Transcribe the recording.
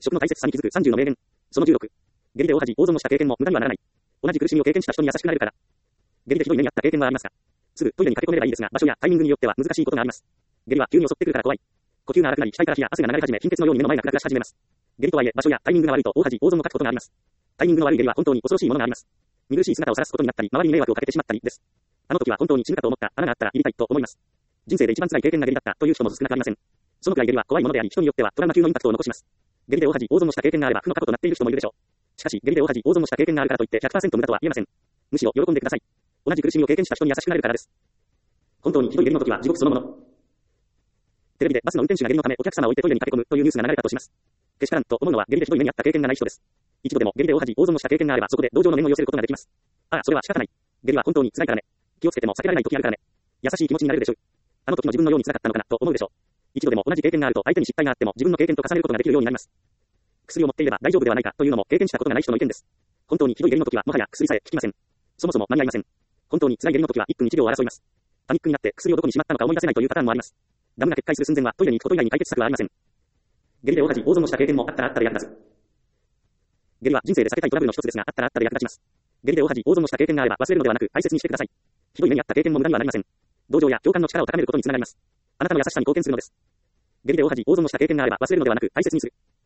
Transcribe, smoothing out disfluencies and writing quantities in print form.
食の大切さに気づく30の名言。その16。下痢で大恥大損をした経験も無駄にはならない。同じ苦しみを経験した人に優しくなれるから。下痢でひどい目にあった経験はありますか？すぐトイレに駆け込めればいいですが、場所やタイミングによっては難しいことがあります。下痢は急に襲ってくるから怖い。呼吸が荒くなり、額から火や汗が流れ始め、貧血のように目の前がクラクラし始めます。下痢とはいえ、場所やタイミングが悪いと大恥大損をかくことがあります。タイミングの悪い下痢は本当に恐ろしいものがあります。見苦しい姿を晒すことになったり、周りに迷惑をかけてしまったりです。あの時は本当に死ぬかと思った穴があったら入りたいと思います。人生で一番辛い経験が下痢だったという人も少なくありません。そのくらい下痢は怖いものであり、人によってはトラウマ級のインパクトを残します。下痢で大恥大損をした経験があれば負の過去となっている人もいるでしょう。しかし、下痢で大恥大損をした経験があるからといって 100% 無駄とは言えません。むしろ喜んでください。同じ苦しみを経験した人に優しくなれるからです。本当にひどい下痢の時は地獄そのもの。テレビでバスの運転手が下痢のためお客様を置いてトイレに駆け込むというニュースが流れたとします。けしからんと思うのは下痢でひどい目にあった経験がない人です。一度でも下痢で大恥大損をした経験があればそこで同情の念を寄せることができます。ああ、それは仕方ない。下痢は本当に辛いからね。気をつけても避けられない時あるからね。優しい気持ちになれるでしょう。あの時の自分のように辛かったのかなと思うでしょう。一度でも同じ経験があると相手に失敗があっても自分の経験と重ねることができるようになります。薬を持っていれば大丈夫ではないかというのも経験したことがない人の意見です。本当にひどい下痢の時はもはや薬さえ効きません。そもそも間に合いません。本当に辛い下痢の時は1分1秒を争います。パニックになって薬をどこにしまったのか思い出せないというパターンもあります。ダムが決壊する寸前はトイレに行くこと以外に解決策はありません。下痢で大恥大損をした経験もあったらあったで役立つ。下痢は人生で避けたいトラブルの一つですが、あったらあったで役立ちます。下痢で大恥大損をした経験があれば忘れるのではなく大切にしてください。ひどい目にあった経験も無駄にはなりません。同情や共感の力を高めることにつながります。あなたの優しさに貢献するのです。下痢で大恥大損をした経験があれば忘れるのではなく大切にする。